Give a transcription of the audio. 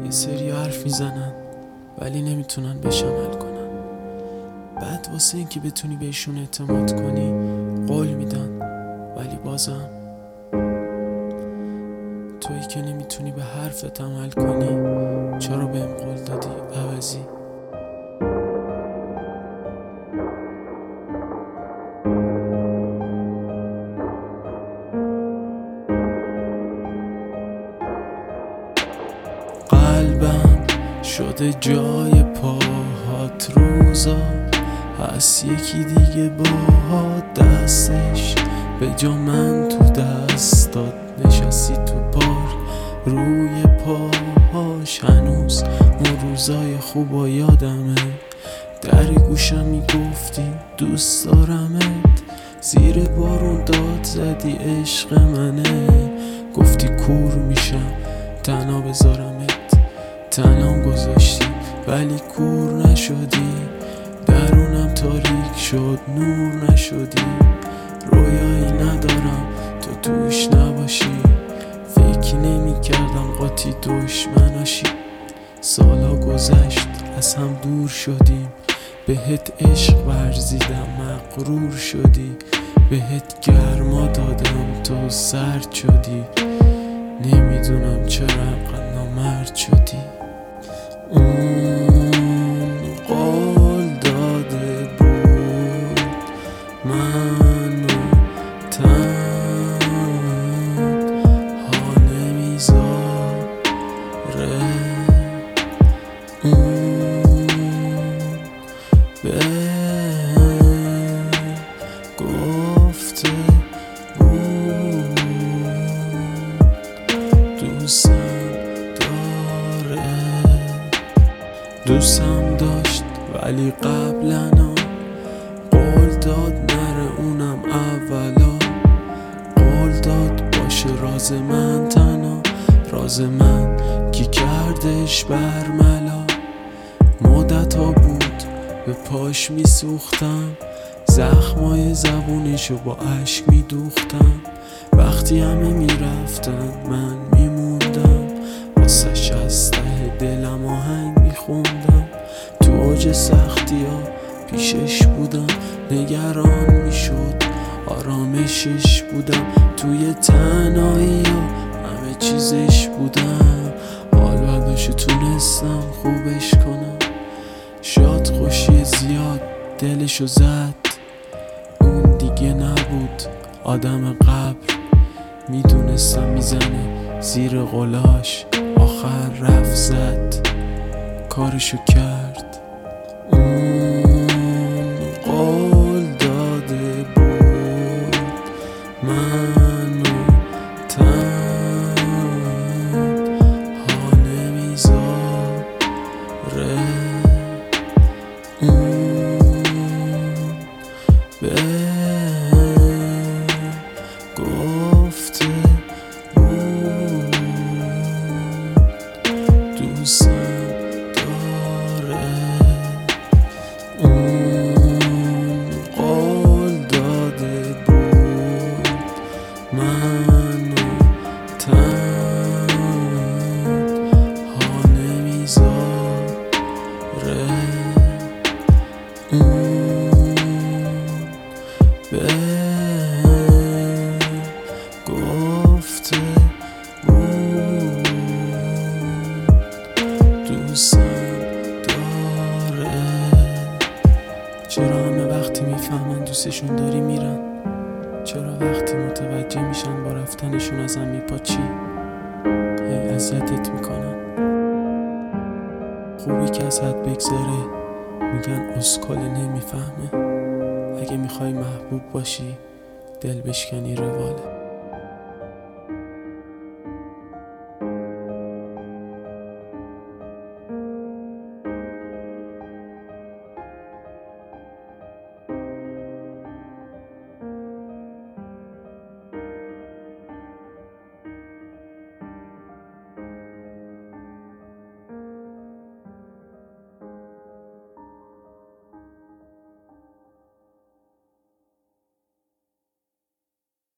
یه سری حرف میزنن ولی نمیتونن بهش عمل کنن. بعد واسه اینکه بتونی بهشون اعتماد کنی قول میدن، ولی بازم تویی که نمیتونی به حرفت عمل کنی. چرا بهم قول دادی عوضی؟ قلبم شده جای پاهات، روزا هست یکی دیگه باهات، دستش به جا من تو دستات نشستی تو پارک روی پاهاش. هنوز اون روزای خوب و یادمه، در گوشم میگفتی دوست دارمت، زیر بارون داد زدی عشق منه، گفتی کور میشم تنها بذارمت، تنها گذاشتی ولی کور نشدی، درونم تاریک شد نور نشدی، رویایی ندارم تو توش نباشی، فکر نمی کردم قاطی دشمناشی. سالا گذشت از هم دور شدیم، بهت عشق ورزیدم مغرور شدی، بهت گرما دادم تو سرد شدی، نمیدونم چرا انقدر نامرد شدی. اون قول داده بود منو تنها نمیذاره، اون بهم گفته بود دوستم داشت ولی قبلا قول داد نره اونم اولا، قول داد باشه راز من تنها، راز من کی کردش برملا. مدت ها بود به پاش میسوختم، زخمای زبونشو با عشق میدوختم، وقتی همه میرفتن من میموندم، واسش از ته دلم آهنگ میخوندم، تو اوج سختی ها پیشش بودم، نگران میشد آرامشش بودم، توی تنهایی ها همه چیزش بودم، حال برداشو تونستم خوبش کنم، شاد خوشی زیاد دلشو زد، اون دیگه نبود آدم قبل، میدونستم میزنه زیر قلاش، آخر رفت زد کارشو کرد. اون قول داده بود منو تنها نمیذاره، اون بهم گفته بود دوستم داره، اون قول داده بود منو تنها نمیذاره، اون بهم گفته بود دوستم داره. چرا همه وقتی میفهمن دوستشون داری میرن؟ چرا وقتی متوجه میشن با رفتنشون ازم میپاچی؟ هی اذیتت میکنن، خوبی که از حد بگذره میگن اسکل نمیفهمه، اگه میخوای محبوب باشی دل بشکنی رواله.